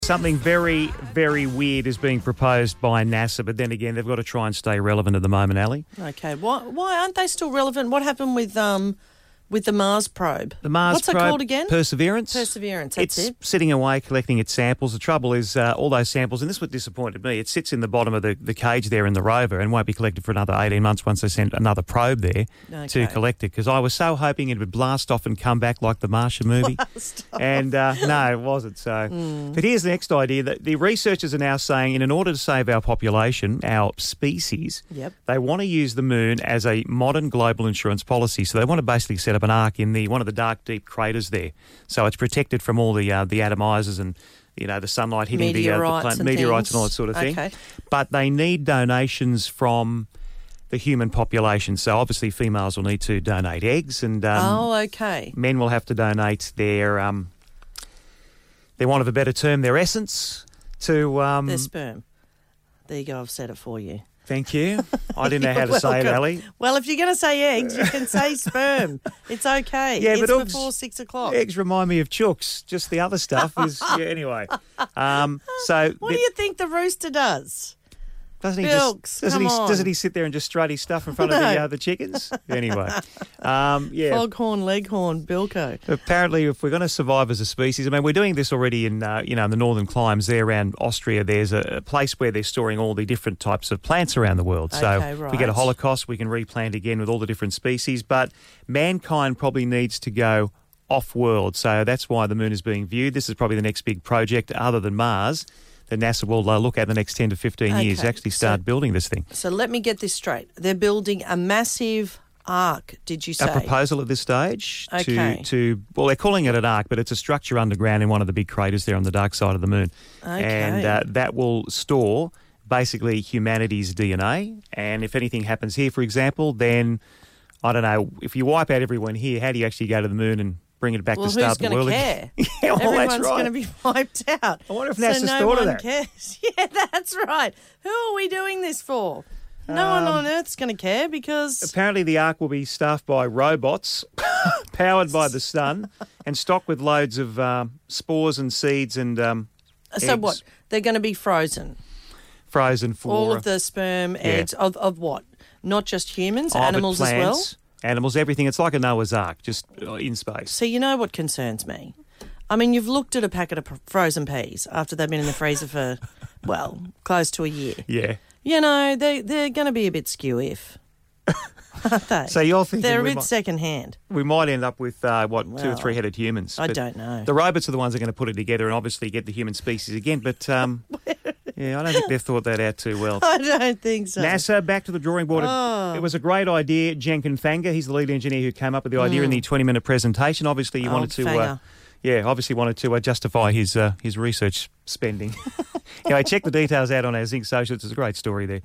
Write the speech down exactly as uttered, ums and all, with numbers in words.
Something very, very weird is being proposed by NASA, but then again, they've got to try and stay relevant at the moment, Ali. Okay, why why aren't they still relevant? What happened with um with the Mars probe? The Mars What's probe, it called again? Perseverance. Perseverance, that's it's it. sitting away collecting its samples. The trouble is uh, all those samples, and this is what disappointed me, it sits in the bottom of the, the cage there in the rover and won't be collected for another eighteen months once they send another probe there Okay. to collect it, because I was so hoping it would blast off and come back like the Martian movie. Blast off. And uh, no, it wasn't. So, Mm. But here's the next idea. That the researchers are now saying in order to save our population, our species, Yep. they want to use the moon as a modern global insurance policy. So they want to basically set up an ark in the one of the dark, deep craters there. So it's protected from all the uh, the atomizers and, you know, the sunlight hitting the, uh, the Meteorites planet, and meteorites things. and all that sort of thing. Okay. But they need donations from the human population. So obviously females will need to donate eggs, and um, oh, okay. men will have to donate their, um, their want of a better term, their essence to... Um, Their sperm. There you go, I've said it for you. Thank you. I didn't know how to You're say it, welcome. Ali. Well, if you're going to say eggs, you can say sperm. It's okay. Yeah, it's but oops, before six o'clock. Eggs remind me of chooks. Just the other stuff is... yeah, anyway. Um, so... What do you think the rooster does? Doesn't he Bilks, just doesn't come he on. doesn't he sit there and just strut his stuff in front of the No. uh, the chickens? Anyway, um, yeah. Foghorn, leghorn, bilko. Apparently, if we're going to survive as a species, I mean, we're doing this already in uh, you know in the northern climes there around Austria. There's a, a place where they're storing all the different types of plants around the world. So Okay, if we get a right. holocaust, we can replant again with all the different species. But mankind probably needs to go off-world. So that's why the moon is being viewed. This is probably the next big project other than Mars that NASA will uh, look at the next ten to fifteen years to Okay, actually start so- building this thing. So let me get this straight. They're building a massive ark, did you say? A proposal at this stage Okay. to, to, well, they're calling it an ark, but it's a structure underground in one of the big craters there on the dark side of the moon. Okay. And uh, that will store basically humanity's D N A. And if anything happens here, for example, then, I don't know, if you wipe out everyone here, how do you actually go to the moon and bring it back Well, to start who's the going world to again? care? Yeah, well, Everyone's that's right. going to be wiped out. I wonder if so NASA's no thought of one that. cares. Yeah, that's right. Who are we doing this for? No one Um, on Earth's going to care because... Apparently the ark will be staffed by robots, powered by the sun, and stocked with loads of um, spores and seeds and um, So eggs. what? They're going to be frozen. Frozen for All of the sperm, eggs, of, of what? Not just humans, Oh, but animals as well? plants, animals, everything. It's like a Noah's Ark, just uh, in space. So you know what concerns me? I mean, you've looked at a packet of p- frozen peas after they've been in the freezer for, well, close to a year. Yeah. You know, they, they're going to be a bit skew-if, aren't they? So you're thinking They're a we bit might, second-hand. we might end up with, uh, what, two or Well, three-headed humans. I But don't know. The robots are the ones that are going to put it together and obviously get the human species again. But, um, yeah, I don't think they've thought that out too well. I don't think so. NASA, back to the drawing board. Oh. It was a great idea. Jenkin Fanga, he's the lead engineer who came up with the idea in the twenty-minute presentation. Obviously, he Old wanted to... Uh, Fanga. yeah, obviously wanted to uh, justify his uh, his research spending. Anyway, check the details out on our Zinc Socials. It's a great story there.